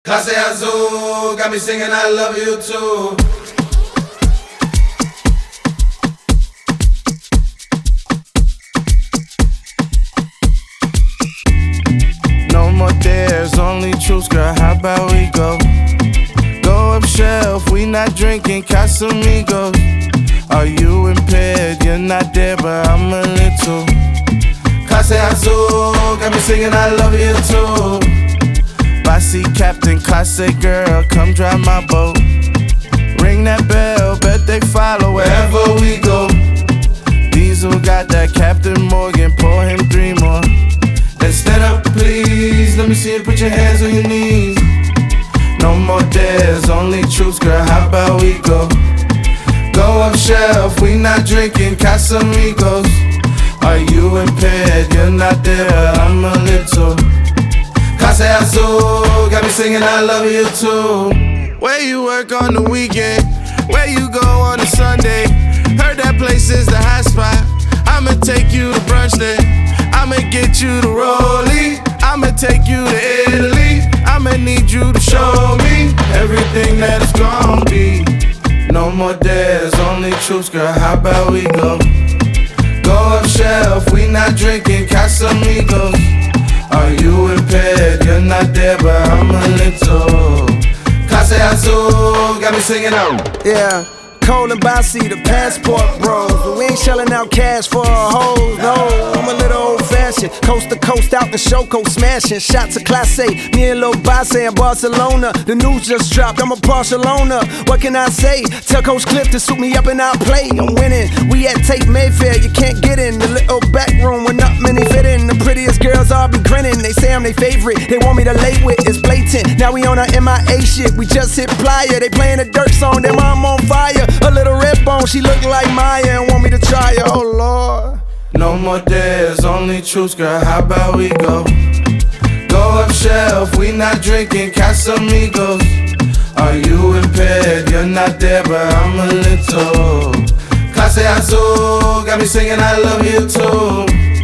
Clase Azul got me singing I love you too. No more dares, only truths, girl, how about we go? Go up shelf, we not drinking Casamigos. Are you impaired? You're not there, but I'm a little. Clase Azul got me singing I love you too. Bossy captain, classe girl, come drive my boat. Ring that bell, bet they follow wherever we go. Diesel got that Captain Morgan, pour him 3 more. Then stand up please, let me see you put your hands on your knees. No more dares, only truths, girl, how about we go? Go up shelf, we not drinking Casamigos. Are you impaired? You're not there, I'm a little. Clase Azul got me singing I love you too. Where you work on the weekend? Where you go on a Sunday? Heard that place is the hot spot. I'ma take you to brunch there. I'ma get you to Rollie. I'ma take you to Italy. I'ma need you to show me everything that it's gon' be. No more dares, only truths, girl, how about we go? Go up shelf, we not drinking Casamigos. Are you impaired? You're not there, but I'm a little. Clase Azul got me singing out. Yeah, Cole and Bossy, the passport bros. But we ain't shelling out cash for a hoes, no. I'm a little old fashioned, coast to coast out the Showco smashing. Shots of Class A, me and Lil Bossy in Barcelona. The news just dropped, I'm a Barcelona. What can I say? Tell Coach Cliff to suit me up and I'll play. I'm winning, we at Tate Mayfair, you can't get in. The little back room where not many fit in. The prettiest girls all be grinning, they say I'm they favorite. They want me to lay with, it's blatant. Now we on our MIA shit, we just hit Playa. They playing a dirt song, then I'm on fire. A little red bone, she look like Maya and want me to try her, oh Lord. No more dares, only truths, girl, how about we go? Go up shelf, we not drinking Casamigos. Are you impaired? You're not there, but I'm a little. Clase Azul got me singing I love you too.